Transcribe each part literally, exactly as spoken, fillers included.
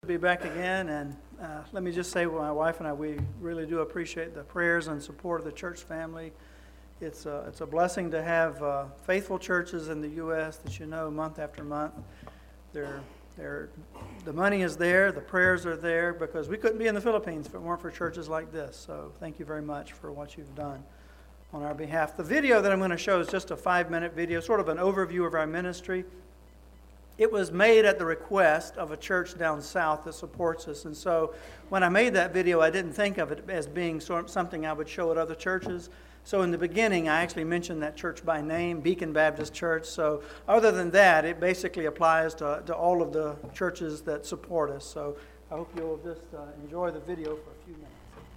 Be back again, and uh, let me just say, well, my wife and I, we really do appreciate the prayers and support of the church family. It's a, it's a blessing to have uh, faithful churches in the U S that you know month after month. They're, they're, the money is there, the prayers are there, because we couldn't be in the Philippines if it weren't for churches like this. So thank you very much for what you've done on our behalf. The video that I'm going to show is just a five-minute video, sort of an overview of our ministry. It was made at the request of a church down south that supports us. And so when I made that video, I didn't think of it as being sort of something I would show at other churches. So in the beginning, I actually mentioned that church by name, Beacon Baptist Church. So other than that, it basically applies to, to all of the churches that support us. So I hope you'll just uh, enjoy the video for a few minutes.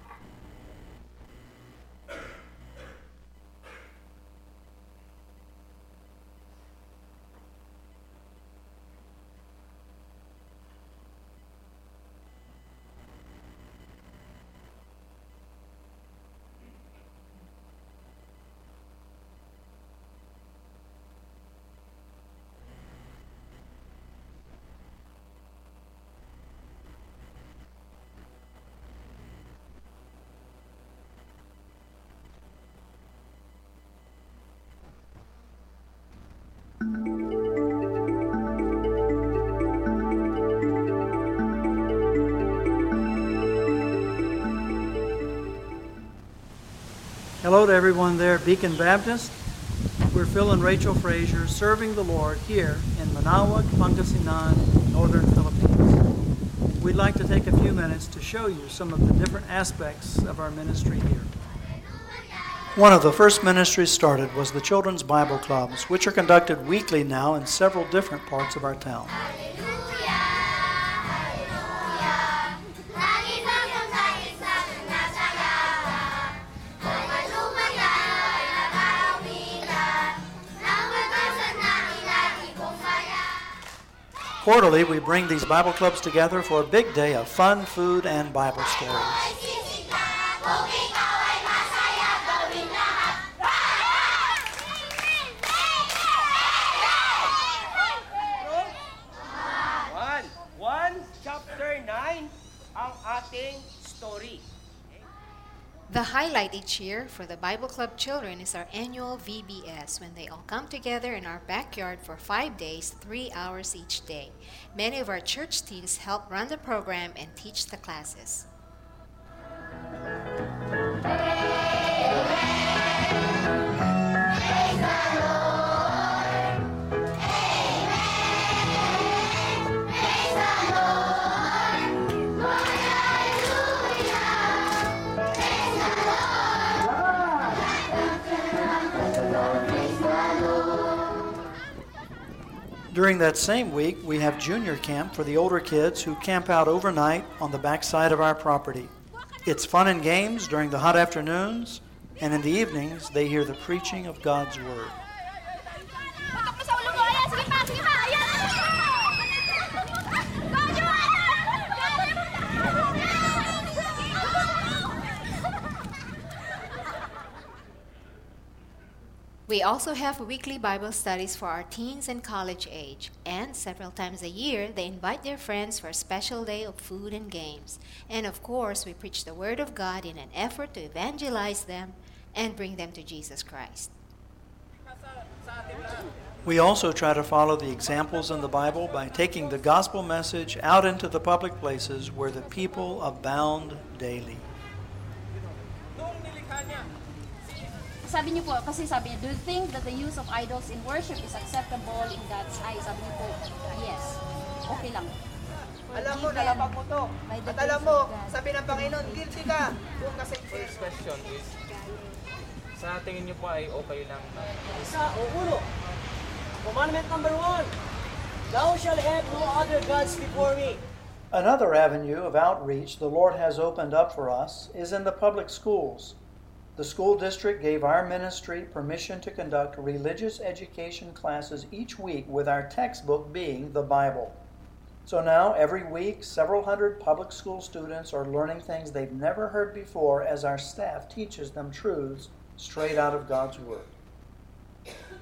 Hello to everyone there at Beacon Baptist. We're Phil and Rachel Frazier serving the Lord here in Manaoag, Pangasinan, northern Philippines. We'd like to take a few minutes to show you some of the different aspects of our ministry here. One of the first ministries started was the Children's Bible Clubs, which are conducted weekly now in several different parts of our town. Quarterly, we bring these Bible clubs together for a big day of fun, food, and Bible stories. One, one, chapter nine, ang ating story. The highlight each year for the Bible Club children is our annual V B S, when they all come together in our backyard for five days, three hours each day. Many of our church teens help run the program and teach the classes. During that same week, we have junior camp for the older kids who camp out overnight on the backside of our property. It's fun and games during the hot afternoons, and in the evenings, they hear the preaching of God's Word. We also have weekly Bible studies for our teens and college age, and several times a year they invite their friends for a special day of food and games. And of course, we preach the Word of God in an effort to evangelize them and bring them to Jesus Christ. We also try to follow the examples in the Bible by taking the gospel message out into the public places where the people abound daily. Sabi niyo po, kasi sabi niyo, do you think that the use of idols in worship is acceptable in God's eyes? Sabi niyo po, yes. Okay lang. Alam mo, nalapag mo to. At alam mo, sabi ng Panginoon, guilty ka. Kung kasi First question is, sa tingin niyo po ay okay lang na Isa o uno. Commandment number one. Thou shalt have no other gods before me. Another avenue of outreach the Lord has opened up for us is in the public schools. The school district gave our ministry permission to conduct religious education classes each week, with our textbook being the Bible. So now, every week, several hundred public school students are learning things they've never heard before as our staff teaches them truths straight out of God's Word.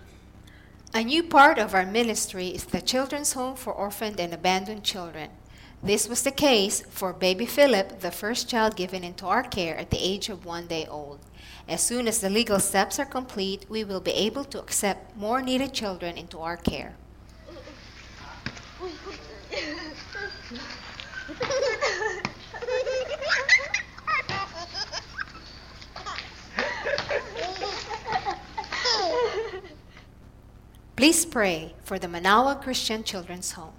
A new part of our ministry is the Children's Home for Orphaned and Abandoned Children. This was the case for baby Philip, the first child given into our care at the age of one day old. As soon as the legal steps are complete, we will be able to accept more needed children into our care. Please pray for the Manawa Christian Children's Home.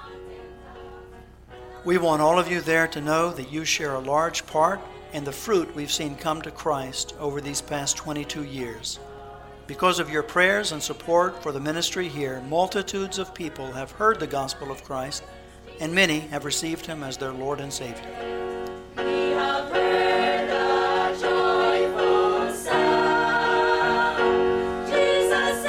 We want all of you there to know that you share a large part in the fruit we've seen come to Christ over these past twenty-two years. Because of your prayers and support for the ministry here, multitudes of people have heard the gospel of Christ, and many have received Him as their Lord and Savior. We have heard the joyful sound. Jesus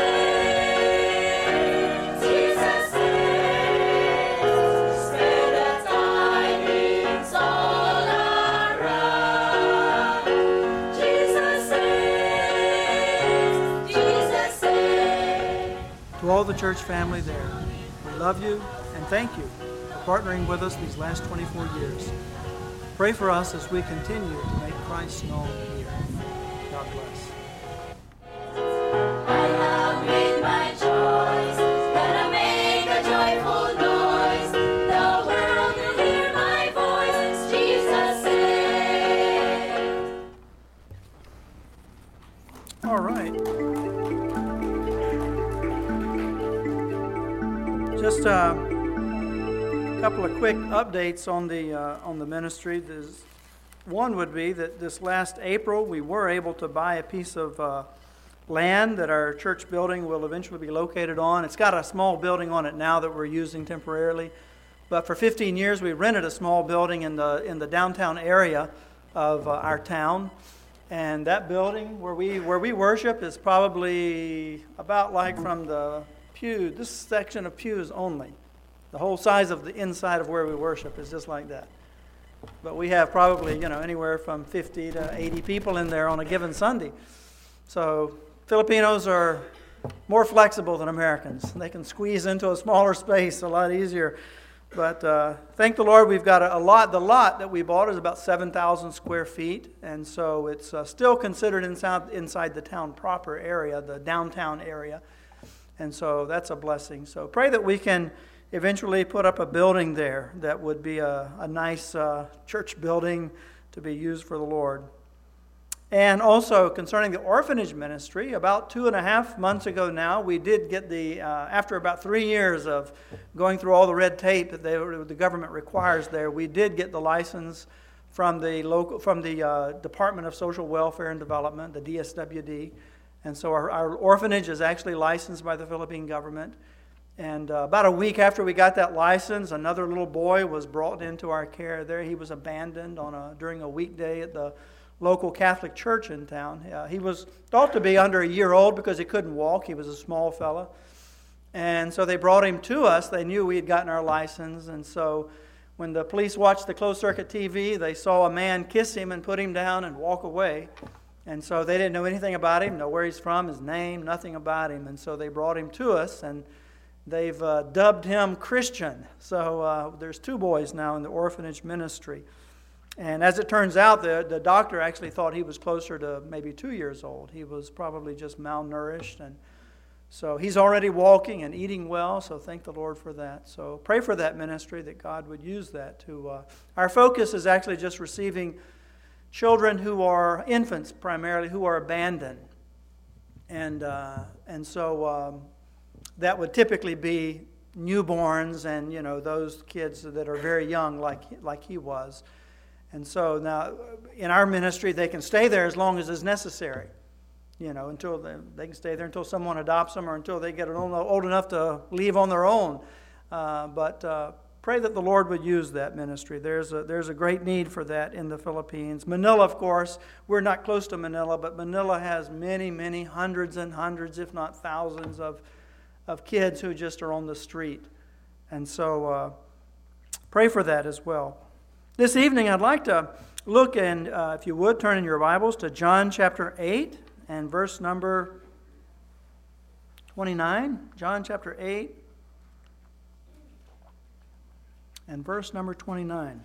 saves, Jesus saves. Spread the tidings all around. Jesus saves, Jesus saves. To all the church family there, we love you and thank you for partnering with us these last twenty-four years. Pray for us as we continue to make Christ known here. God bless. I have made my choice, that I make a joyful noise. The world will hear my voice, Jesus said. All right. Just uh, a couple of quick updates on the uh, on the ministry. There's, one would be that this last April we were able to buy a piece of uh, land that our church building will eventually be located on. It's got a small building on it now that we're using temporarily, but for fifteen years we rented a small building in the in the downtown area of uh, our town. And that building where we where we worship is probably about like from the pew, this section of pews only. The whole size of the inside of where we worship is just like that. But we have probably, you know, anywhere from fifty to eighty people in there on a given Sunday. So Filipinos are more flexible than Americans. They can squeeze into a smaller space a lot easier. But uh, thank the Lord, we've got a, a lot. The lot that we bought is about seven thousand square feet, and so it's uh, still considered inside, inside the town proper area, the downtown area. And so that's a blessing. So pray that we can eventually put up a building there that would be a, a nice uh, church building to be used for the Lord. And also concerning the orphanage ministry, about two and a half months ago now, we did get the, uh, after about three years of going through all the red tape that they, the government requires there, we did get the license from the local, from the uh, Department of Social Welfare and Development, the D S W D. And so our, our orphanage is actually licensed by the Philippine government. And uh, about a week after we got that license, another little boy was brought into our care there. He was abandoned on a, during a weekday at the local Catholic church in town. Uh, he was thought to be under a year old because he couldn't walk. He was a small fella. And so they brought him to us. They knew we had gotten our license. And so when the police watched the closed-circuit T V, they saw a man kiss him and put him down and walk away. And so they didn't know anything about him, know where he's from, his name, nothing about him. And so they brought him to us, and they've uh, dubbed him Christian. So uh, there's two boys now in the orphanage ministry. And as it turns out, the, the doctor actually thought he was closer to maybe two years old. He was probably just malnourished. And so he's already walking and eating well, so thank the Lord for that. So pray for that ministry, that God would use that to... Uh, our focus is actually just receiving children who are infants primarily, who are abandoned. And, uh, and so um, that would typically be newborns and, you know, those kids that are very young like like he was. And so now in our ministry, they can stay there as long as is necessary, you know, until they, they can stay there until someone adopts them or until they get old, old enough to leave on their own. Uh, but uh, pray that the Lord would use that ministry. There's a, there's a great need for that in the Philippines. Manila, of course, we're not close to Manila, but Manila has many, many hundreds and hundreds, if not thousands, of, of kids who just are on the street. And so uh, pray for that as well. This evening, I'd like to look, and uh, if you would, turn in your Bibles to John chapter eight and verse number twenty-nine. John chapter eight and verse number twenty-nine.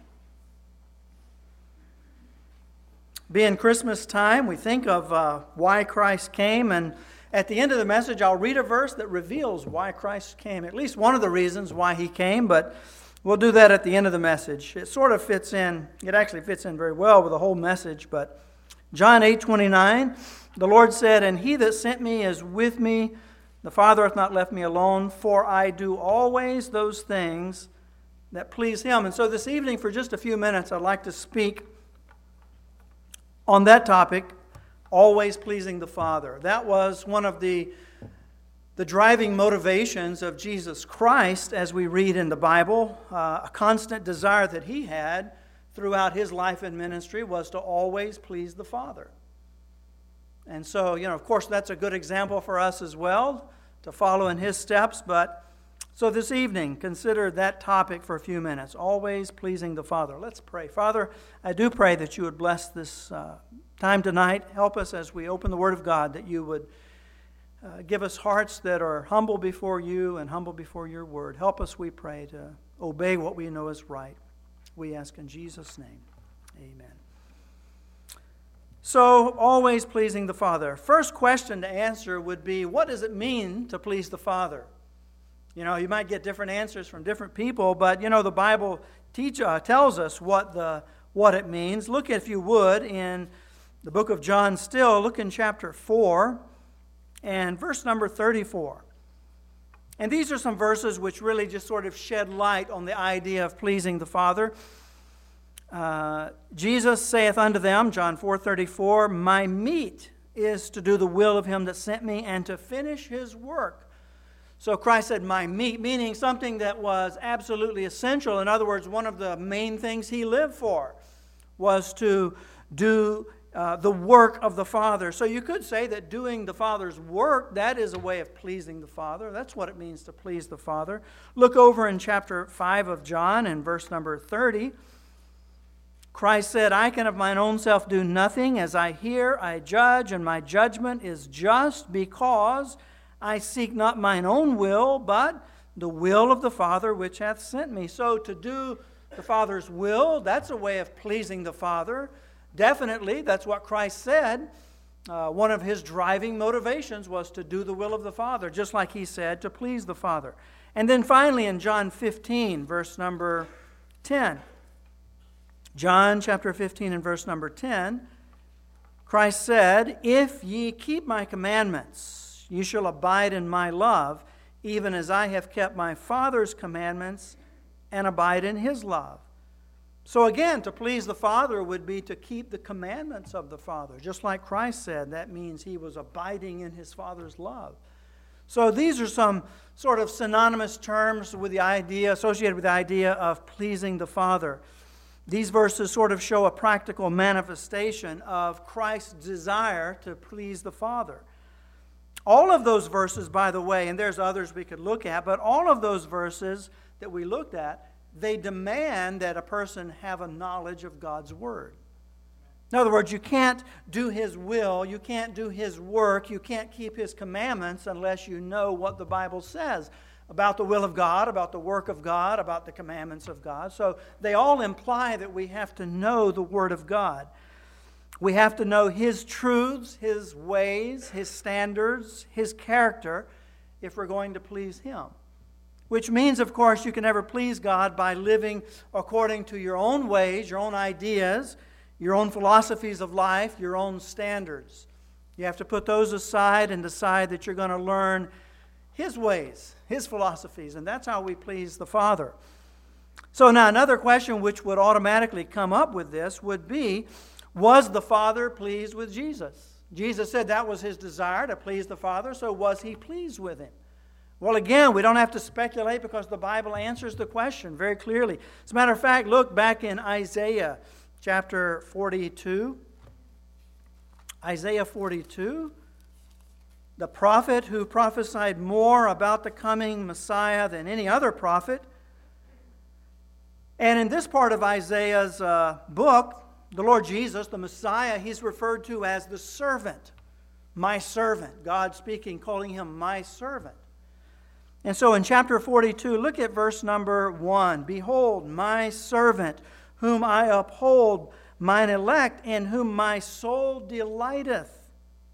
Being Christmas time, we think of uh, why Christ came, and at the end of the message, I'll read a verse that reveals why Christ came, at least one of the reasons why he came, but we'll do that at the end of the message. It sort of fits in, it actually fits in very well with the whole message, but John eight twenty-nine, the Lord said, "And he that sent me is with me. The Father hath not left me alone, for I do always those things that please him." And so this evening, for just a few minutes, I'd like to speak on that topic, always pleasing the Father. That was one of the, the driving motivations of Jesus Christ as we read in the Bible. Uh, a constant desire that he had throughout his life and ministry was to always please the Father. And so, you know, of course, that's a good example for us as well, to follow in his steps. But so this evening, consider that topic for a few minutes, always pleasing the Father. Let's pray. Father, I do pray that you would bless this uh, time tonight. Help us as we open the Word of God, that you would uh, give us hearts that are humble before you and humble before your Word. Help us, we pray, to obey what we know is right. We ask in Jesus' name. Amen. So, always pleasing the Father. First question to answer would be, what does it mean to please the Father? You know, you might get different answers from different people, but, you know, the Bible teach, uh, tells us what the what it means. Look, if you would, in the book of John still, look in chapter four and verse number thirty-four. And these are some verses which really just sort of shed light on the idea of pleasing the Father. Uh, Jesus saith unto them, John four thirty-four, "My meat is to do the will of him that sent me and to finish his work." So Christ said, "my meat," meaning something that was absolutely essential. In other words, one of the main things he lived for was to do uh, the work of the Father. So you could say that doing the Father's work, that is a way of pleasing the Father. That's what it means to please the Father. Look over in chapter five of John and verse number thirty. Christ said, "I can of mine own self do nothing. As I hear, I judge, and my judgment is just, because I seek not mine own will, but the will of the Father which hath sent me." So to do the Father's will, that's a way of pleasing the Father. Definitely, that's what Christ said. Uh, one of his driving motivations was to do the will of the Father, just like he said, to please the Father. And then finally in John fifteen, verse number ten. John chapter fifteen and verse number ten, Christ said, "If ye keep my commandments, ye shall abide in my love, even as I have kept my Father's commandments and abide in his love." So again, to please the Father would be to keep the commandments of the Father. Just like Christ said, that means he was abiding in his Father's love. So these are some sort of synonymous terms with the idea, associated with the idea of pleasing the Father. These verses sort of show a practical manifestation of Christ's desire to please the Father. All of those verses, by the way, and there's others we could look at, but all of those verses that we looked at, they demand that a person have a knowledge of God's Word. In other words, you can't do his will, you can't do his work, you can't keep his commandments unless you know what the Bible says about the will of God, about the work of God, about the commandments of God. So they all imply that we have to know the Word of God. We have to know his truths, his ways, his standards, his character, if we're going to please him. Which means, of course, you can never please God by living according to your own ways, your own ideas, your own philosophies of life, your own standards. You have to put those aside and decide that you're going to learn his ways, his philosophies, and that's how we please the Father. So now another question which would automatically come up with this would be, was the Father pleased with Jesus? Jesus said that was his desire, to please the Father, so was he pleased with him? Well, again, we don't have to speculate because the Bible answers the question very clearly. As a matter of fact, look back in Isaiah chapter forty-two. Isaiah forty-two, the prophet who prophesied more about the coming Messiah than any other prophet. And in this part of Isaiah's uh, book, the Lord Jesus, the Messiah, he's referred to as the servant. My servant. God speaking, calling him my servant. And so in chapter forty-two, look at verse number one. Behold, my servant, whom I uphold, mine elect, in whom my soul delighteth.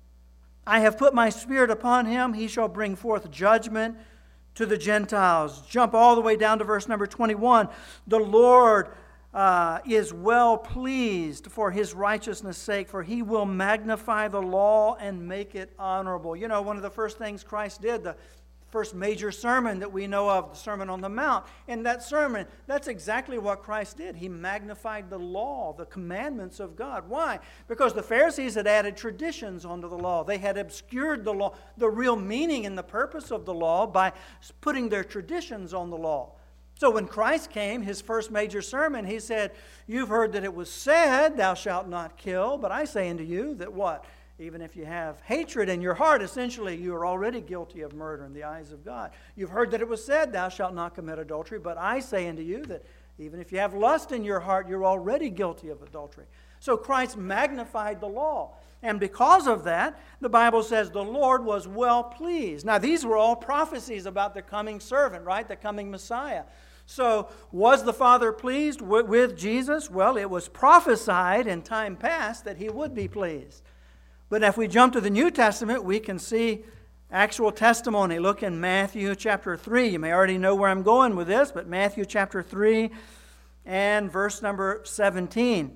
I have put my spirit upon him. He shall bring forth judgment to the Gentiles. Jump all the way down to verse number twenty-one. The Lord uh, is well pleased for his righteousness' sake, for he will magnify the law and make it honorable. You know, one of the first things Christ did, the first major sermon that we know of, the Sermon on the Mount. In that sermon, that's exactly what Christ did. He magnified the law, the commandments of God. Why? Because the Pharisees had added traditions onto the law. They had obscured the law, the real meaning and the purpose of the law, by putting their traditions on the law. So when Christ came, his first major sermon, he said, you've heard that it was said, thou shalt not kill, but I say unto you that what? Even if you have hatred in your heart, essentially you are already guilty of murder in the eyes of God. You've heard that it was said, thou shalt not commit adultery, but I say unto you that even if you have lust in your heart, you're already guilty of adultery. So Christ magnified the law. And because of that, the Bible says the Lord was well pleased. Now these were all prophecies about the coming servant, right? The coming Messiah. So was the Father pleased with Jesus? Well, it was prophesied in time past that he would be pleased. But if we jump to the New Testament, we can see actual testimony. Look in Matthew chapter three. You may already know where I'm going with this, but Matthew chapter three and verse number seventeen.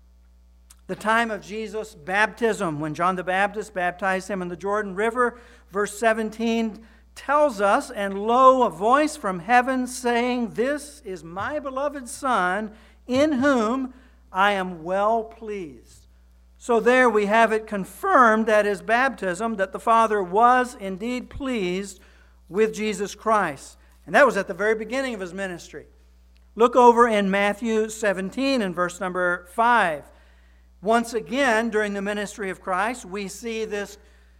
The time of Jesus' baptism, when John the Baptist baptized him in the Jordan River, verse seventeen tells us, and lo, a voice from heaven saying, this is my beloved Son, in whom I am well pleased. So there we have it confirmed at his baptism that the Father was indeed pleased with Jesus Christ. And that was at the very beginning of his ministry. Look over in Matthew seventeen and verse number five. Once again, during the ministry of Christ, we see this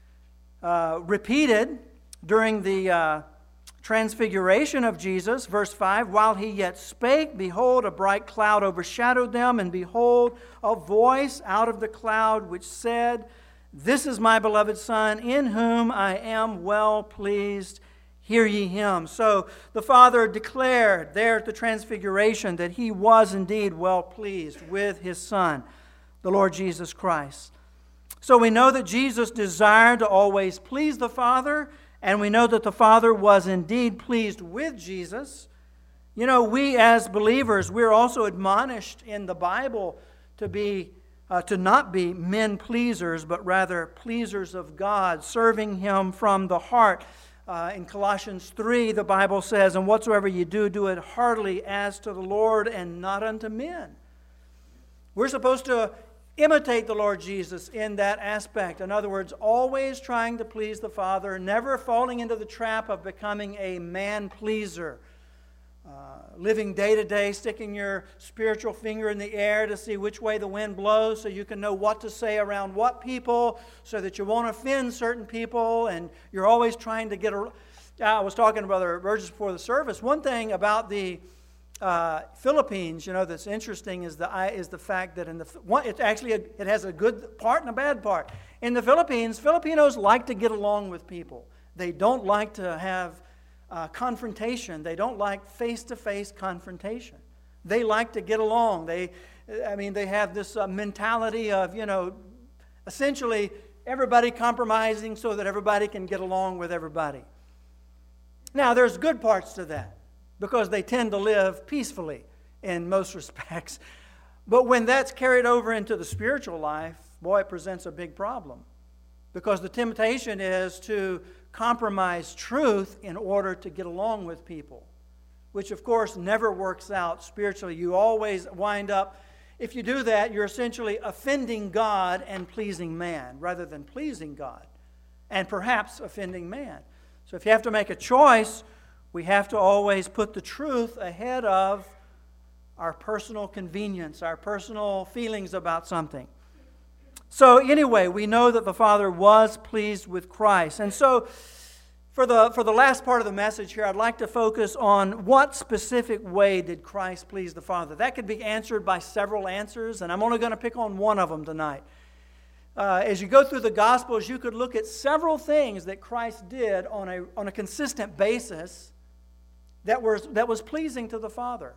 uh, repeated during the uh, transfiguration of Jesus. Verse five, while he yet spake, behold, a bright cloud overshadowed them, and behold, a voice out of the cloud which said, this is my beloved Son, in whom I am well pleased. Hear ye him. So the Father declared there at the transfiguration that he was indeed well pleased with his Son, the Lord Jesus Christ. So we know that Jesus desired to always please the Father, and we know that the Father was indeed pleased with Jesus. You know, we as believers, we're also admonished in the Bible to be, uh, to not be men pleasers, but rather pleasers of God, serving Him from the heart. Uh, in Colossians three, the Bible says, and whatsoever you do, do it heartily as to the Lord and not unto men. We're supposed to imitate the Lord Jesus in that aspect. In other words, always trying to please the Father, never falling into the trap of becoming a man-pleaser. Uh, living day to day, sticking your spiritual finger in the air to see which way the wind blows so you can know what to say around what people so that you won't offend certain people, and you're always trying to get a... I was talking to Brother Burgess before the service. One thing about the Uh, Philippines, you know, that's interesting is the is the fact that in the one, it actually a, it has a good part and a bad part. In the Philippines, Filipinos like to get along with people. They don't like to have uh, confrontation. They don't like face-to-face confrontation. They like to get along. They, I mean, they have this uh, mentality of, you know, essentially everybody compromising so that everybody can get along with everybody. Now, there's good parts to that, because they tend to live peacefully in most respects. But when that's carried over into the spiritual life, boy, it presents a big problem. Because the temptation is to compromise truth in order to get along with people, which of course never works out spiritually. You always wind up, if you do that, you're essentially offending God and pleasing man, rather than pleasing God and perhaps offending man. So if you have to make a choice, we have to always put the truth ahead of our personal convenience, our personal feelings about something. So anyway, we know that the Father was pleased with Christ. And so for the, for the last part of the message here, I'd like to focus on what specific way did Christ please the Father. That could be answered by several answers, and I'm only going to pick on one of them tonight. uh, as you go through the Gospels, you could look at several things that Christ did on a, on a consistent basis that was, that was pleasing to the Father.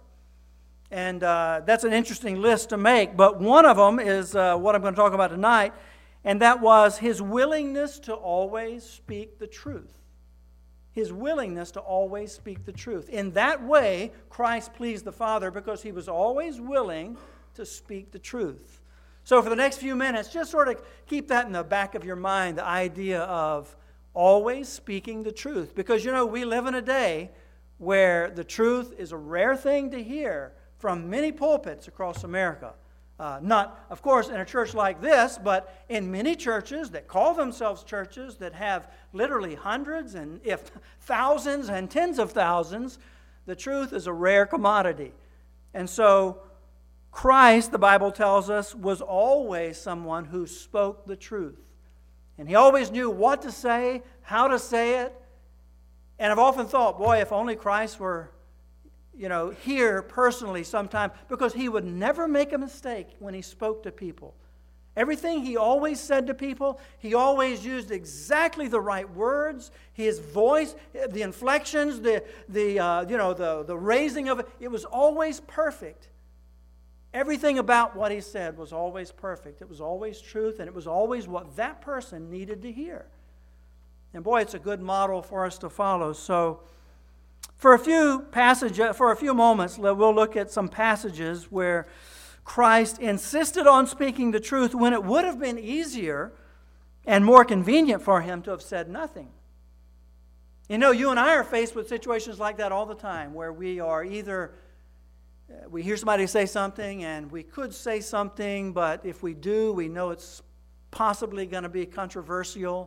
And uh, that's an interesting list to make, but one of them is uh, what I'm going to talk about tonight, and that was His willingness to always speak the truth. His willingness to always speak the truth. In that way, Christ pleased the Father because He was always willing to speak the truth. So for the next few minutes, just sort of keep that in the back of your mind, the idea of always speaking the truth. Because, you know, we live in a day where the truth is a rare thing to hear from many pulpits across America. Uh, not, of course, in a church like this, but in many churches that call themselves churches that have literally hundreds and if thousands and tens of thousands, the truth is a rare commodity. And so Christ, the Bible tells us, was always someone who spoke the truth. And He always knew what to say, how to say it. And I've often thought, boy, if only Christ were, you know, here personally sometime, because He would never make a mistake when He spoke to people. Everything He always said to people, He always used exactly the right words. His voice, the inflections, the, the uh, you know, the, the raising of it, it was always perfect. Everything about what He said was always perfect. It was always truth, and it was always what that person needed to hear. And boy, it's a good model for us to follow. So, for a few passages, for a few moments, we'll look at some passages where Christ insisted on speaking the truth when it would have been easier and more convenient for Him to have said nothing. You know, you and I are faced with situations like that all the time, where we are either we hear somebody say something and we could say something, but if we do, we know it's possibly going to be controversial.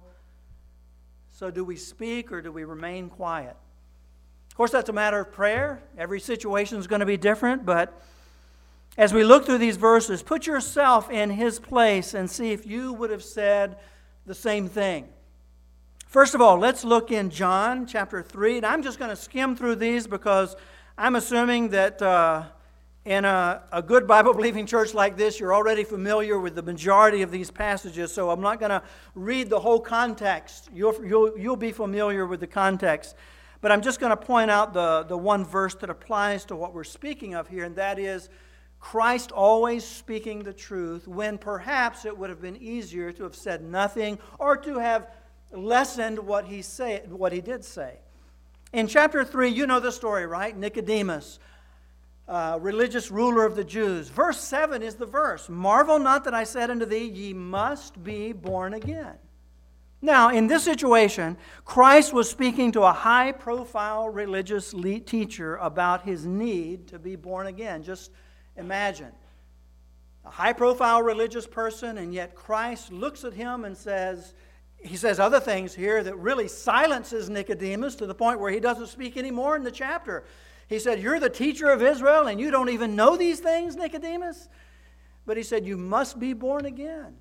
So do we speak or do we remain quiet? Of course, that's a matter of prayer. Every situation is going to be different, but as we look through these verses, put yourself in His place and see if you would have said the same thing. First of all, let's look in John chapter three, and I'm just going to skim through these because I'm assuming that uh, in a, a good Bible-believing church like this, you're already familiar with the majority of these passages, so I'm not going to read the whole context. You'll, you'll, you'll be familiar with the context. But I'm just going to point out the, the one verse that applies to what we're speaking of here, and that is Christ always speaking the truth when perhaps it would have been easier to have said nothing or to have lessened what he, say, what he did say. In chapter three, you know the story, right? Nicodemus, uh, religious ruler of the Jews. Verse seven is the verse. Marvel not that I said unto thee, ye must be born again. Now, in this situation, Christ was speaking to a high-profile religious teacher about his need to be born again. Just imagine. A high-profile religious person, and yet Christ looks at him and says, he says other things here that really silences Nicodemus to the point where he doesn't speak anymore in the chapter. He said, you're the teacher of Israel and you don't even know these things, Nicodemus? But he said, you must be born again.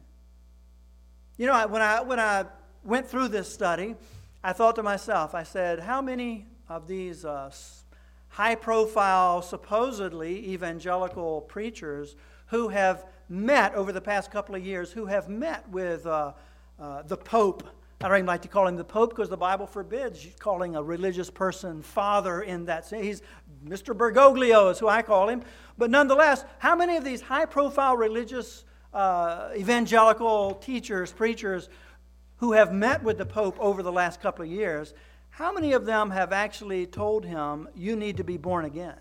You know, when I when I went through this study, I thought to myself, I said, how many of these uh, high-profile, supposedly evangelical preachers who have met over the past couple of years, who have met with uh, uh, the Pope? I don't even like to call him the Pope because the Bible forbids calling a religious person father in that sense. He's Mister Bergoglio is who I call him. But nonetheless, how many of these high-profile religious uh, evangelical teachers, preachers, who have met with the Pope over the last couple of years, how many of them have actually told him, you need to be born again?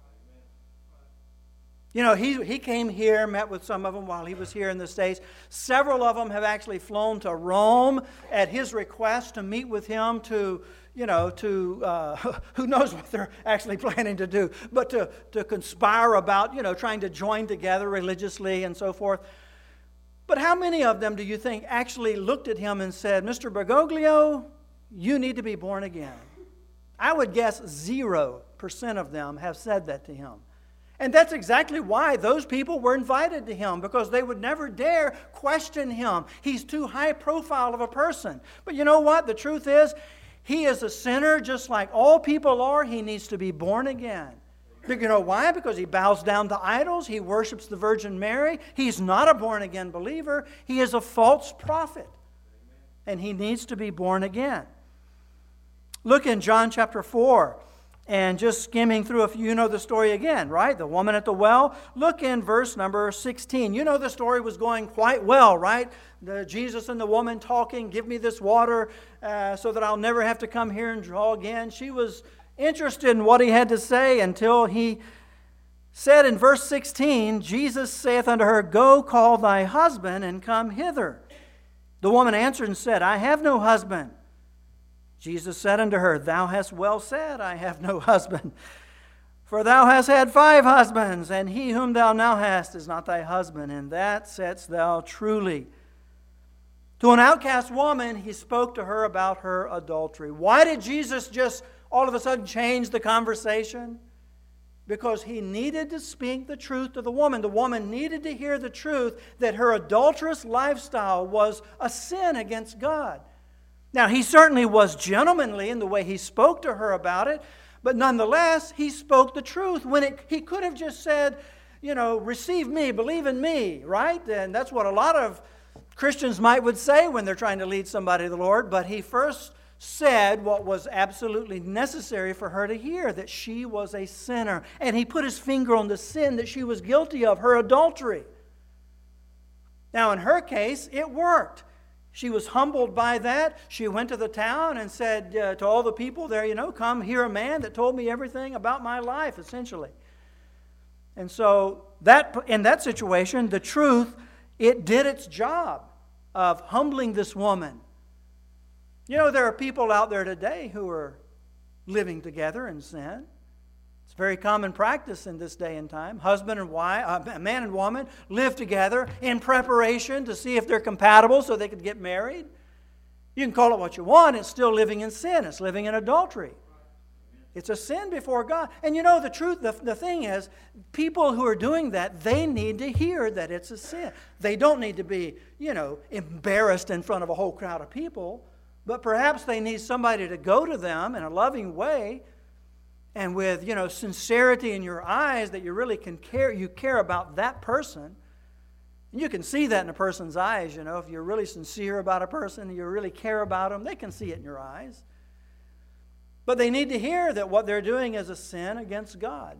You know, he, he came here, met with some of them while he was here in the States. Several of them have actually flown to Rome at his request to meet with him to, you know, to, uh, who knows what they're actually planning to do, but to, to conspire about, you know, trying to join together religiously and so forth. But how many of them do you think actually looked at him and said, Mister Bergoglio, you need to be born again? I would guess zero percent of them have said that to him. And that's exactly why those people were invited to him, because they would never dare question him. He's too high profile of a person. But you know what? The truth is, he is a sinner just like all people are. He needs to be born again. You know why? Because he bows down to idols. He worships the Virgin Mary. He's not a born-again believer. He is a false prophet. And he needs to be born again. Look in John chapter four. And just skimming through, if you know the story again, right? The woman at the well. Look in verse number sixteen. You know the story was going quite well, right? The Jesus and the woman talking, give me this water uh, so that I'll never have to come here and draw again. She was interested in what he had to say until he said in verse sixteen, Jesus saith unto her, Go call thy husband and come hither. The woman answered and said, I have no husband. Jesus said unto her, Thou hast well said, I have no husband. For thou hast had five husbands, and he whom thou now hast is not thy husband, and that saidst thou truly. To an outcast woman, he spoke to her about her adultery. Why did Jesus just all of a sudden change the conversation? Because he needed to speak the truth to the woman. The woman needed to hear the truth that her adulterous lifestyle was a sin against God. Now, he certainly was gentlemanly in the way he spoke to her about it, but nonetheless, he spoke the truth. When it, he could have just said, you know, receive me, believe in me, right? And that's what a lot of Christians might would say when they're trying to lead somebody to the Lord. But he first said what was absolutely necessary for her to hear, that she was a sinner. And he put his finger on the sin that she was guilty of, her adultery. Now, in her case, it worked. She was humbled by that. She went to the town and said uh, to all the people there, you know, come hear a man that told me everything about my life, essentially. And so that in that situation, the truth, it did its job of humbling this woman. You know, there are people out there today who are living together in sin. It's very common practice in this day and time. Husband and wife, uh, man and woman live together in preparation to see if they're compatible so they could get married. You can call it what you want. It's still living in sin. It's living in adultery. It's a sin before God. And you know the truth, the, the thing is, people who are doing that, they need to hear that it's a sin. They don't need to be, you know, embarrassed in front of a whole crowd of people. But perhaps they need somebody to go to them in a loving way and with, you know, sincerity in your eyes that you really can care, you care about that person. And you can see that in a person's eyes, you know. If you're really sincere about a person, you really care about them, they can see it in your eyes. But they need to hear that what they're doing is a sin against God.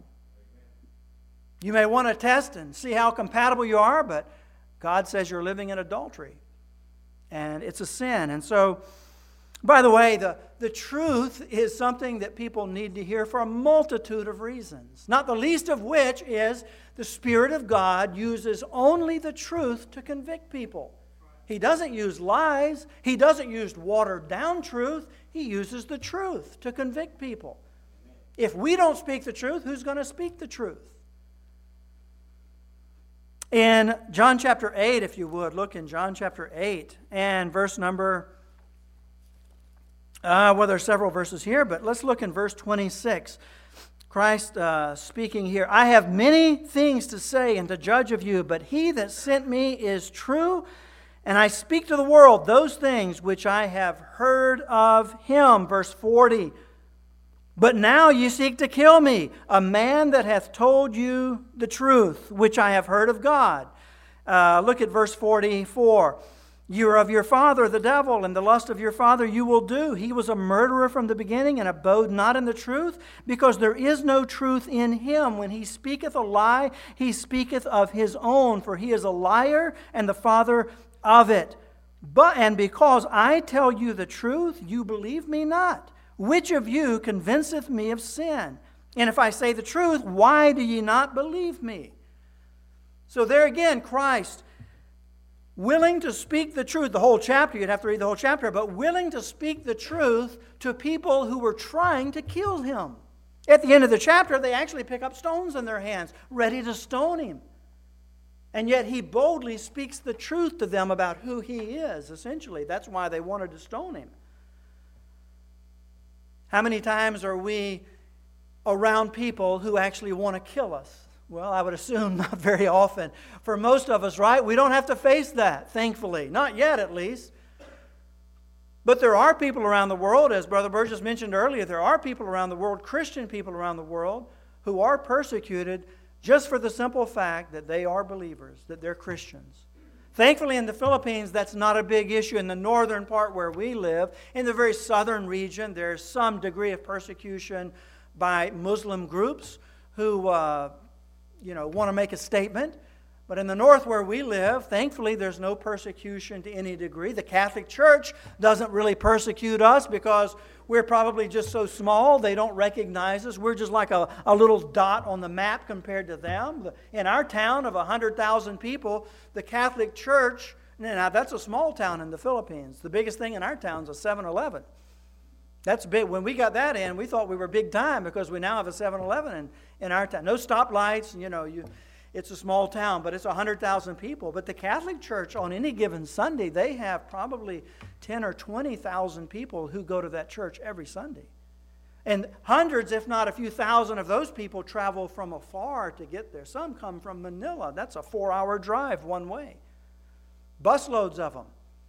You may want to test and see how compatible you are, but God says you're living in adultery. And it's a sin. And so, by the way, the, the truth is something that people need to hear for a multitude of reasons, not the least of which is the Spirit of God uses only the truth to convict people. He doesn't use lies. He doesn't use watered-down truth. He uses the truth to convict people. If we don't speak the truth, who's going to speak the truth? In John chapter eight, if you would, look in John chapter eight and verse number... Uh, well, there are several verses here, but let's look in verse twenty-six. Christ uh, speaking here, I have many things to say and to judge of you, but he that sent me is true, and I speak to the world those things which I have heard of him. Verse forty, but now ye seek to kill me, a man that hath told you the truth, which I have heard of God. Uh, look at verse forty-four. You are of your father, the devil, and the lust of your father you will do. He was a murderer from the beginning and abode not in the truth, because there is no truth in him. When he speaketh a lie, he speaketh of his own, for he is a liar and the father of it. But and because I tell you the truth, you believe me not. Which of you convinceth me of sin? And if I say the truth, why do ye not believe me? So there again, Christ, willing to speak the truth, the whole chapter, you'd have to read the whole chapter, but willing to speak the truth to people who were trying to kill him. At the end of the chapter, they actually pick up stones in their hands, ready to stone him. And yet he boldly speaks the truth to them about who he is, essentially. That's why they wanted to stone him. How many times are we around people who actually want to kill us? Well, I would assume not very often. For most of us, right? We don't have to face that, thankfully. Not yet, at least. But there are people around the world, as Brother Burgess mentioned earlier, there are people around the world, Christian people around the world, who are persecuted just for the simple fact that they are believers, that they're Christians. Thankfully, in the Philippines, that's not a big issue. In the northern part where we live, in the very southern region, there's some degree of persecution by Muslim groups who, uh, you know, want to make a statement. But in the north where we live, thankfully, there's no persecution to any degree. The Catholic Church doesn't really persecute us because we're probably just so small, they don't recognize us. We're just like a, a little dot on the map compared to them. In our town of one hundred thousand people, the Catholic Church, now that's a small town in the Philippines. The biggest thing in our town is a seven eleven. That's big. When we got that in, we thought we were big time because we now have a seven eleven in, in our town. No stoplights, you know, you... It's a small town, but it's one hundred thousand people. But the Catholic Church, on any given Sunday, they have probably ten or twenty thousand people who go to that church every Sunday. And hundreds, if not a few thousand of those people travel from afar to get there. Some come from Manila. That's a four-hour drive one way. Busloads of them.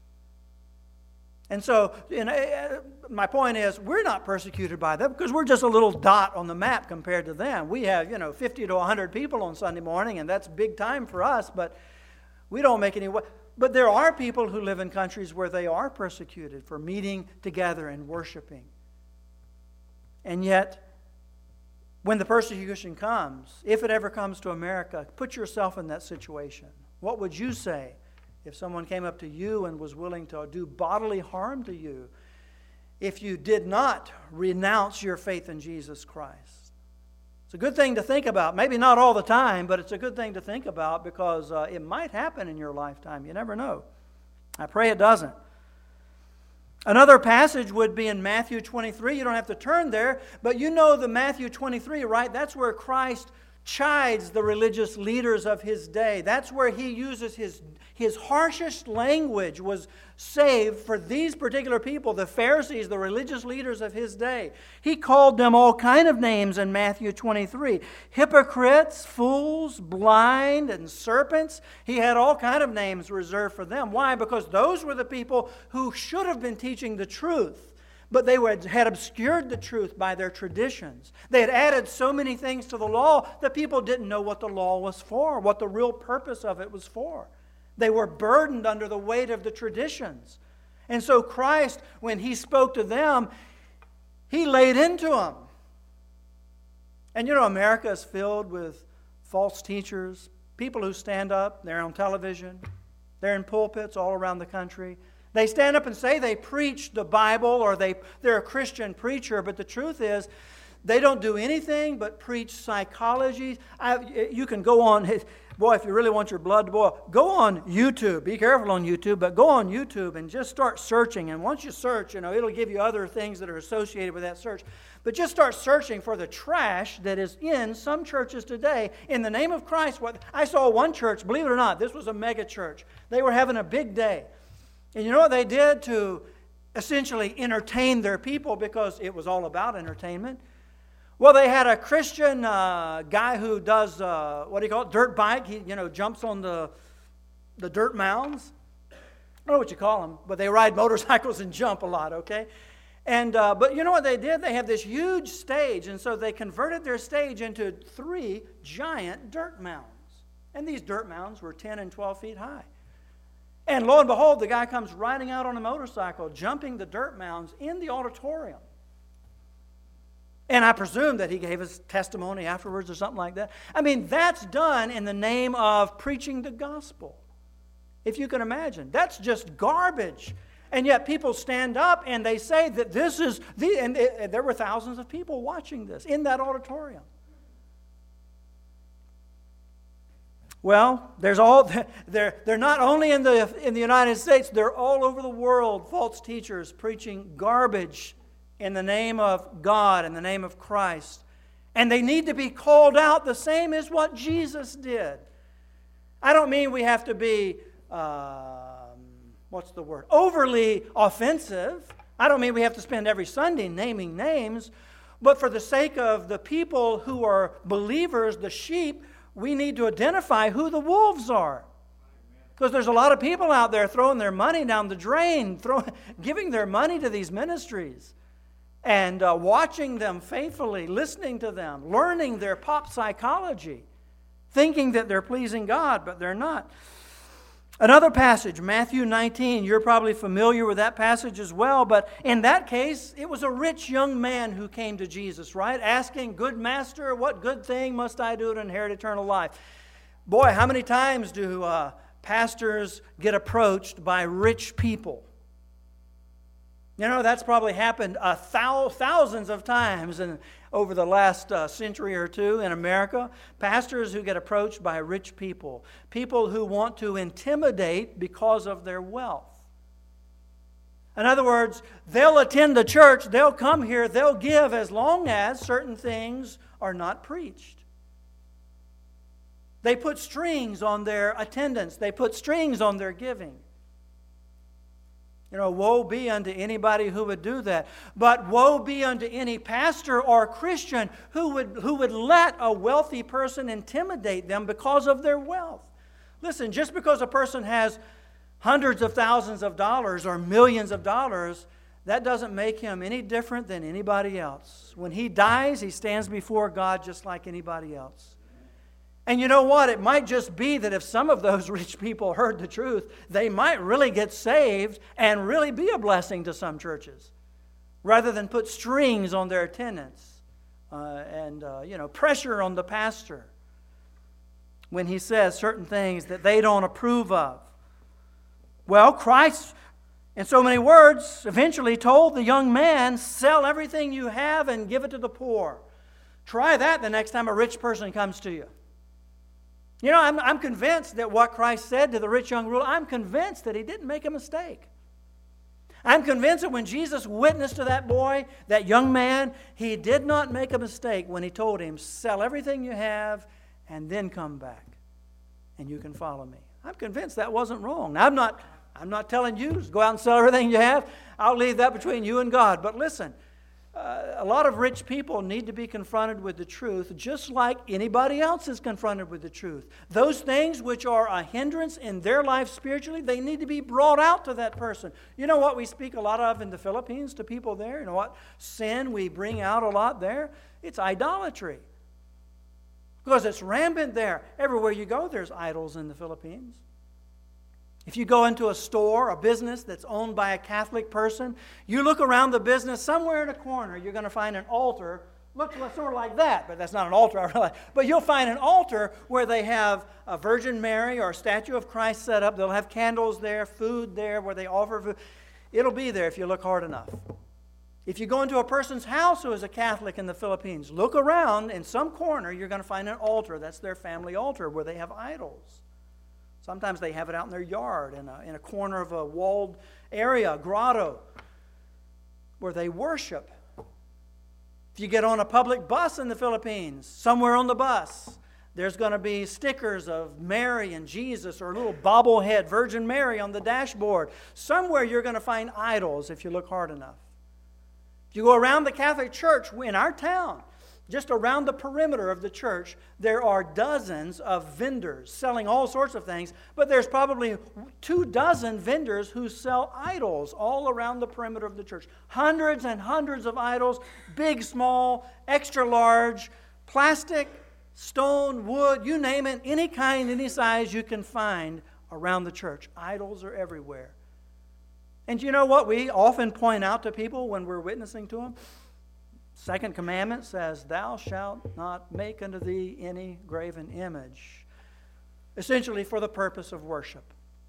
And so, you know, my point is, we're not persecuted by them because we're just a little dot on the map compared to them. We have, you know, fifty to one hundred people on Sunday morning, and that's big time for us, but we don't make any... But there are people who live in countries where they are persecuted for meeting together and worshiping. And yet, when the persecution comes, if it ever comes to America, put yourself in that situation. What would you say if someone came up to you and was willing to do bodily harm to you if you did not renounce your faith in Jesus Christ? It's a good thing to think about. Maybe not all the time, but it's a good thing to think about because uh, it might happen in your lifetime. You never know. I pray it doesn't. Another passage would be in Matthew twenty-three. You don't have to turn there, but you know the Matthew twenty-three, right? That's where Christ chides the religious leaders of his day. That's where he uses his, his harshest language was saved for these particular people, the Pharisees, the religious leaders of his day. He called them all kind of names in Matthew twenty-three. Hypocrites, fools, blind, and serpents. He had all kind of names reserved for them. Why? Because those were the people who should have been teaching the truth. But they were, had obscured the truth by their traditions. They had added so many things to the law that people didn't know what the law was for, what the real purpose of it was for. They were burdened under the weight of the traditions. And so Christ, when he spoke to them, he laid into them. And you know, America is filled with false teachers, people who stand up, they're on television, they're in pulpits all around the country. They stand up and say they preach the Bible or they, they're a Christian preacher, but the truth is they don't do anything but preach psychology. I, you can go on, boy, if you really want your blood to boil, go on YouTube. Be careful on YouTube, but go on YouTube and just start searching. And once you search, you know, it'll give you other things that are associated with that search. But just start searching for the trash that is in some churches today. In the name of Christ, what I saw one church, believe it or not, this was a mega church. They were having a big day. And you know what they did to essentially entertain their people because it was all about entertainment? Well, they had a Christian uh, guy who does, uh, what do you call it, dirt bike. He, you know, jumps on the, the dirt mounds. I don't know what you call them, but they ride motorcycles and jump a lot, okay? And uh, but you know what they did? They have this huge stage, and so they converted their stage into three giant dirt mounds. And these dirt mounds were ten and twelve feet high. And lo and behold, the guy comes riding out on a motorcycle, jumping the dirt mounds in the auditorium. And I presume that he gave his testimony afterwards or something like that. I mean, that's done in the name of preaching the gospel. If you can imagine. That's just garbage. And yet people stand up and they say that this is, the, and it, there were thousands of people watching this in that auditorium. Well, there's all they're they're not only in the in the United States, they're all over the world, false teachers preaching garbage in the name of God, in the name of Christ. And they need to be called out the same as what Jesus did. I don't mean we have to be uh, what's the word? overly offensive. I don't mean we have to spend every Sunday naming names, but for the sake of the people who are believers, the sheep, we need to identify who the wolves are. Because there's a lot of people out there throwing their money down the drain, throwing, giving their money to these ministries. and uh, watching them faithfully, listening to them, learning their pop psychology, thinking that they're pleasing God, but they're not. Another passage, Matthew nineteen, you're probably familiar with that passage as well, but in that case, it was a rich young man who came to Jesus, right? Asking, "Good master, what good thing must I do to inherit eternal life?" Boy, how many times do uh, pastors get approached by rich people? You know, that's probably happened uh, thou- thousands of times in, over the last uh, century or two in America. Pastors who get approached by rich people. People who want to intimidate because of their wealth. In other words, they'll attend the church, they'll come here, they'll give as long as certain things are not preached. They put strings on their attendance. They put strings on their giving. You know, woe be unto anybody who would do that. But woe be unto any pastor or Christian who would, who would let a wealthy person intimidate them because of their wealth. Listen, just because a person has hundreds of thousands of dollars or millions of dollars, that doesn't make him any different than anybody else. When he dies, he stands before God just like anybody else. And you know what? It might just be that if some of those rich people heard the truth, they might really get saved and really be a blessing to some churches, rather than put strings on their attendance uh, and uh, you know pressure on the pastor when he says certain things that they don't approve of. Well, Christ, in so many words, eventually told the young man, "Sell everything you have and give it to the poor." Try that the next time a rich person comes to you. You know, I'm, I'm convinced that what Christ said to the rich young ruler, I'm convinced that he didn't make a mistake. I'm convinced that when Jesus witnessed to that boy, that young man, he did not make a mistake when he told him, "Sell everything you have and then come back and you can follow me." I'm convinced that wasn't wrong. Now, I'm not, I'm not telling you to go out and sell everything you have. I'll leave that between you and God. But listen, Uh, a lot of rich people need to be confronted with the truth just like anybody else is confronted with the truth. Those things which are a hindrance in their life spiritually, they need to be brought out to that person. You know what we speak a lot of in the Philippines to people there? You know what sin we bring out a lot there? It's idolatry. Because it's rampant there. Everywhere you go, there's idols in the Philippines. If you go into a store, a business that's owned by a Catholic person, you look around the business, somewhere in a corner, you're going to find an altar. Looks sort of like that, but that's not an altar, I realize. But you'll find an altar where they have a Virgin Mary or a statue of Christ set up. They'll have candles there, food there, where they offer food. It'll be there if you look hard enough. If you go into a person's house who is a Catholic in the Philippines, look around. In some corner, you're going to find an altar. That's their family altar where they have idols. Sometimes they have it out in their yard, in a, in a corner of a walled area, a grotto, where they worship. If you get on a public bus in the Philippines, somewhere on the bus, there's going to be stickers of Mary and Jesus or a little bobblehead, Virgin Mary on the dashboard. Somewhere you're going to find idols if you look hard enough. If you go around the Catholic Church in our town, just around the perimeter of the church, there are dozens of vendors selling all sorts of things, but there's probably two dozen vendors who sell idols all around the perimeter of the church. Hundreds and hundreds of idols, big, small, extra large, plastic, stone, wood, you name it, any kind, any size you can find around the church. Idols are everywhere. And you know what we often point out to people when we're witnessing to them? Second commandment says, "Thou shalt not make unto thee any graven image," essentially for the purpose of worship.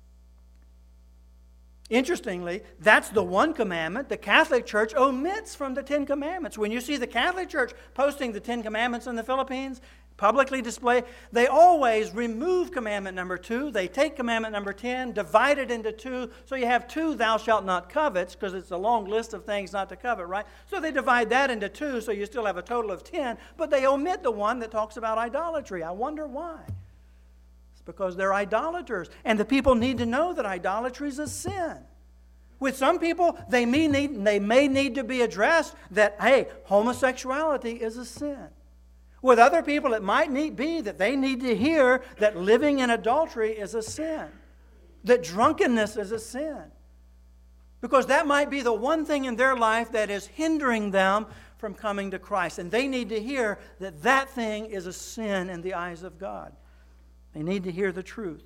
Interestingly, that's the one commandment the Catholic Church omits from the Ten Commandments. When you see the Catholic Church posting the Ten Commandments in the Philippines, publicly display, they always remove commandment number two. They take commandment number ten, divide it into two, so you have two "thou shalt not covets," because it's a long list of things not to covet, right? So they divide that into two, so you still have a total of ten, but they omit the one that talks about idolatry. I wonder why. It's because they're idolaters, and the people need to know that idolatry is a sin. With some people, they may need, they may need to be addressed that, hey, homosexuality is a sin. With other people, it might need be that they need to hear that living in adultery is a sin, that drunkenness is a sin. Because that might be the one thing in their life that is hindering them from coming to Christ. And they need to hear that that thing is a sin in the eyes of God. They need to hear the truth.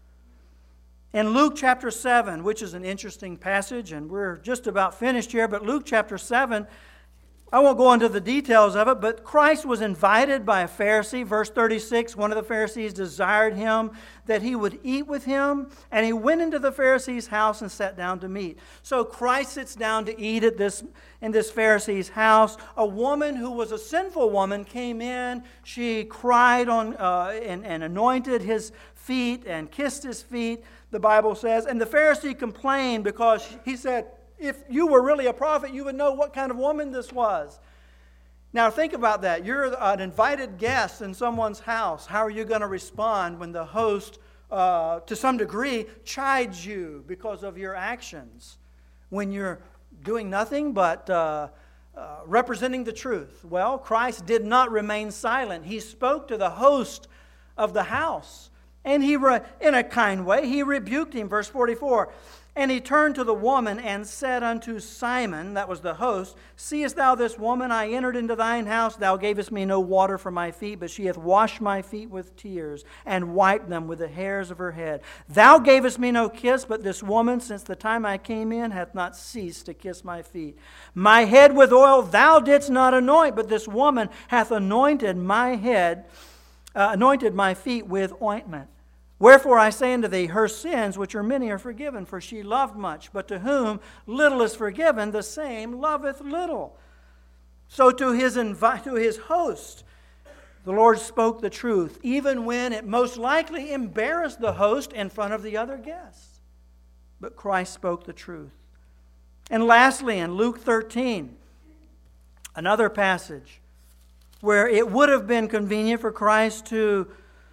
In Luke chapter seven, which is an interesting passage, and we're just about finished here, but Luke chapter seven, I won't go into the details of it, but Christ was invited by a Pharisee. Verse thirty-six, one of the Pharisees desired him that he would eat with him, and he went into the Pharisee's house and sat down to meat. So Christ sits down to eat at this in this Pharisee's house. A woman who was a sinful woman came in. She cried on uh, and, and anointed his feet and kissed his feet, the Bible says. And the Pharisee complained because he said, if you were really a prophet, you would know what kind of woman this was. Now think about that. You're an invited guest in someone's house. How are you going to respond when the host, uh, to some degree, chides you because of your actions? When you're doing nothing but uh, uh, representing the truth? Well, Christ did not remain silent. He spoke to the host of the house. And he, re- in a kind way, he rebuked him. Verse forty-four. And he turned to the woman and said unto Simon, that was the host, Seest thou this woman? I entered into thine house. Thou gavest me no water for my feet, but she hath washed my feet with tears and wiped them with the hairs of her head. Thou gavest me no kiss, but this woman, since the time I came in, hath not ceased to kiss my feet. My head with oil thou didst not anoint, but this woman hath anointed my head, uh, anointed my feet with ointment. Wherefore I say unto thee, her sins, which are many, are forgiven, for she loved much. But to whom little is forgiven, the same loveth little. So to his invi- to his host, the Lord spoke the truth, even when it most likely embarrassed the host in front of the other guests. But Christ spoke the truth. And lastly, in Luke thirteen, another passage where it would have been convenient for Christ to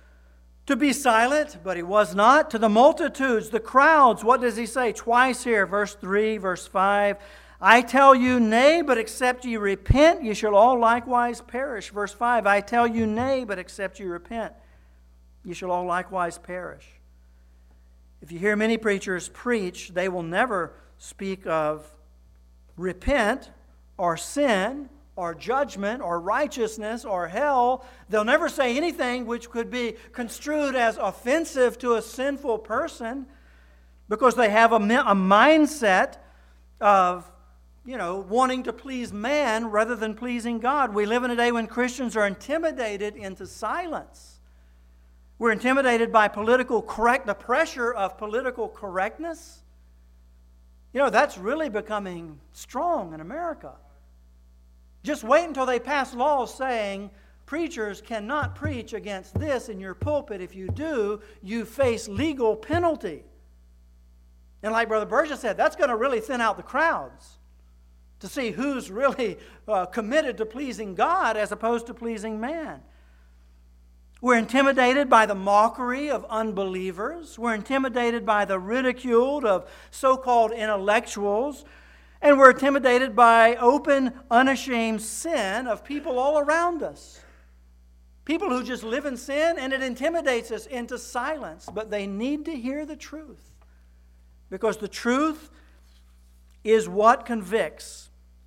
To be silent, but he was not. To the multitudes, the crowds, what does he say? Twice here, verse three, verse five. I tell you, nay, but except ye repent, ye shall all likewise perish. Verse five, I tell you, nay, but except ye repent, ye shall all likewise perish. If you hear many preachers preach, they will never speak of repent or sin or judgment, or righteousness, or hell. They'll never say anything which could be construed as offensive to a sinful person, because they have a, a mindset of, you know, wanting to please man rather than pleasing God. We live in a day when Christians are intimidated into silence. We're intimidated by political correct, the pressure of political correctness. You know, that's really becoming strong in America. Just wait until they pass laws saying preachers cannot preach against this in your pulpit. If you do, you face legal penalty. And like Brother Burgess said, that's going to really thin out the crowds to see who's really uh, committed to pleasing God as opposed to pleasing man. We're intimidated by the mockery of unbelievers. We're intimidated by the ridicule of so-called intellectuals. And we're intimidated by open, unashamed sin of people all around us. People who just live in sin, and it intimidates us into silence. But they need to hear the truth. Because the truth is what convicts.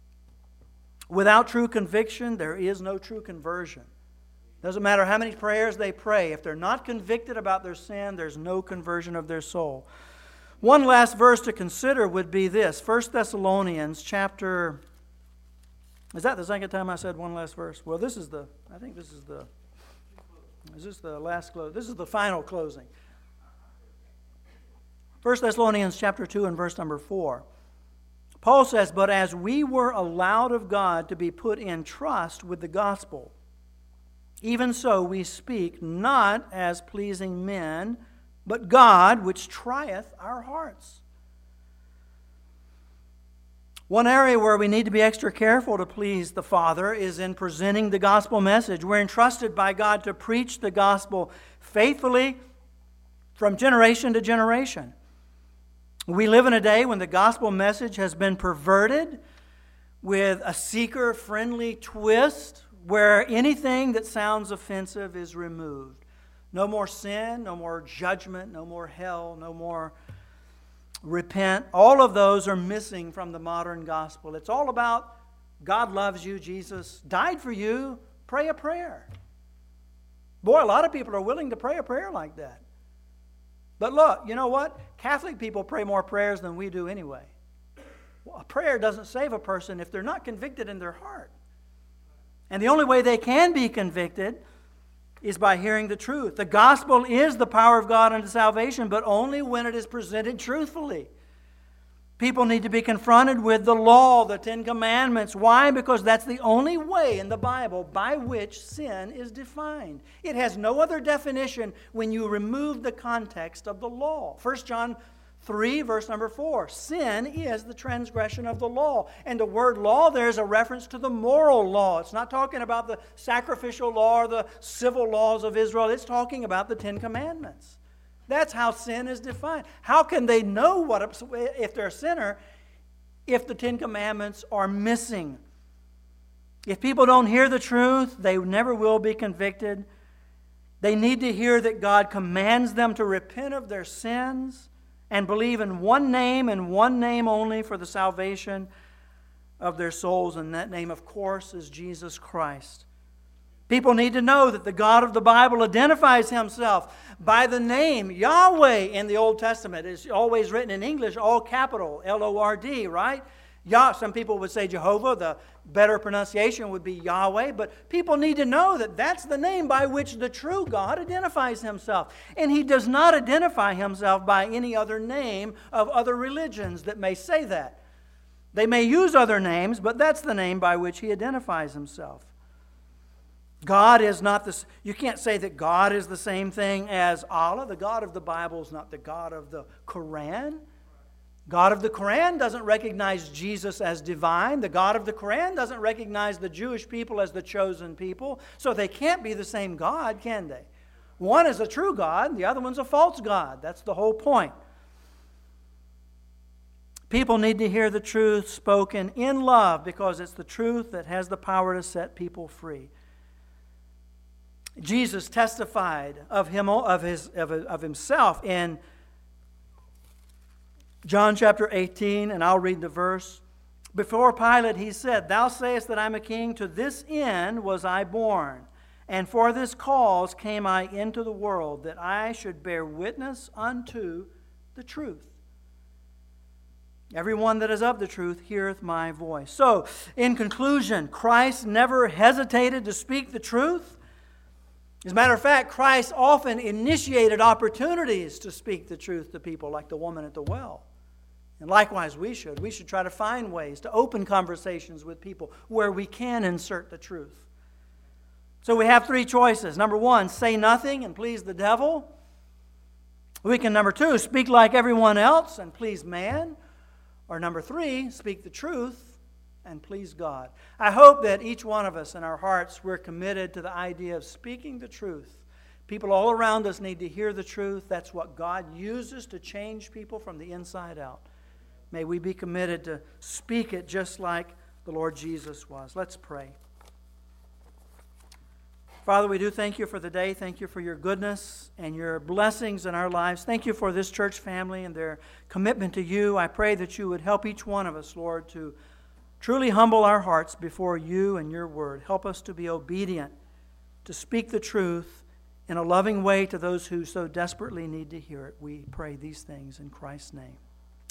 Without true conviction, there is no true conversion. Doesn't matter how many prayers they pray. If they're not convicted about their sin, there's no conversion of their soul. One last verse to consider would be this. First Thessalonians chapter... Is that the second time I said one last verse? Well, this is the... I think this is the... Is this the last close? This is the final closing. First Thessalonians chapter two and verse number four. Paul says, But as we were allowed of God to be put in trust with the gospel, even so we speak not as pleasing men, but God, which trieth our hearts. One area where we need to be extra careful to please the Father is in presenting the gospel message. We're entrusted by God to preach the gospel faithfully from generation to generation. We live in a day when the gospel message has been perverted with a seeker-friendly twist where anything that sounds offensive is removed. No more sin, no more judgment, no more hell, no more repent. All of those are missing from the modern gospel. It's all about God loves you, Jesus died for you, pray a prayer. Boy, a lot of people are willing to pray a prayer like that. But look, you know what? Catholic people pray more prayers than we do anyway. Well, a prayer doesn't save a person if they're not convicted in their heart. And the only way they can be convicted is by hearing the truth. The gospel is the power of God unto salvation, but only when it is presented truthfully. People need to be confronted with the law, the Ten Commandments. Why? Because that's the only way in the Bible by which sin is defined. It has no other definition when you remove the context of the law. First John three, verse number four. Sin is the transgression of the law. And the word law there is a reference to the moral law. It's not talking about the sacrificial law or the civil laws of Israel. It's talking about the Ten Commandments. That's how sin is defined. How can they know what if they're a sinner if the Ten Commandments are missing? If people don't hear the truth, they never will be convicted. They need to hear that God commands them to repent of their sins and believe in one name and one name only for the salvation of their souls. And that name, of course, is Jesus Christ. People need to know that the God of the Bible identifies Himself by the name Yahweh in the Old Testament. It's always written in English, all capital, L O R D, right? Yah, some people would say Jehovah. The better pronunciation would be Yahweh. But people need to know that that's the name by which the true God identifies Himself. And He does not identify Himself by any other name of other religions that may say that. They may use other names, but that's the name by which He identifies Himself. God is not this. You can't say that God is the same thing as Allah. The God of the Bible is not the God of the Quran. God of the Quran doesn't recognize Jesus as divine. The God of the Quran doesn't recognize the Jewish people as the chosen people. So they can't be the same God, can they? One is a true God, the other one's a false God. That's the whole point. People need to hear the truth spoken in love because it's the truth that has the power to set people free. Jesus testified of him of his of, of himself in John chapter eighteen, and I'll read the verse. Before Pilate he said, "Thou sayest that I am a king, to this end was I born, and for this cause came I into the world, that I should bear witness unto the truth. Everyone that is of the truth heareth my voice." So, in conclusion, Christ never hesitated to speak the truth. As a matter of fact, Christ often initiated opportunities to speak the truth to people, like the woman at the well. And likewise we should. We should try to find ways to open conversations with people where we can insert the truth. So we have three choices. Number one, say nothing and please the devil. We can, number two, speak like everyone else and please man. Or number three, speak the truth and please God. I hope that each one of us in our hearts, we're committed to the idea of speaking the truth. People all around us need to hear the truth. That's what God uses to change people from the inside out. May we be committed to speak it just like the Lord Jesus was. Let's pray. Father, we do thank you for the day. Thank you for your goodness and your blessings in our lives. Thank you for this church family and their commitment to you. I pray that you would help each one of us, Lord, to truly humble our hearts before you and your word. Help us to be obedient, to speak the truth in a loving way to those who so desperately need to hear it. We pray these things in Christ's name.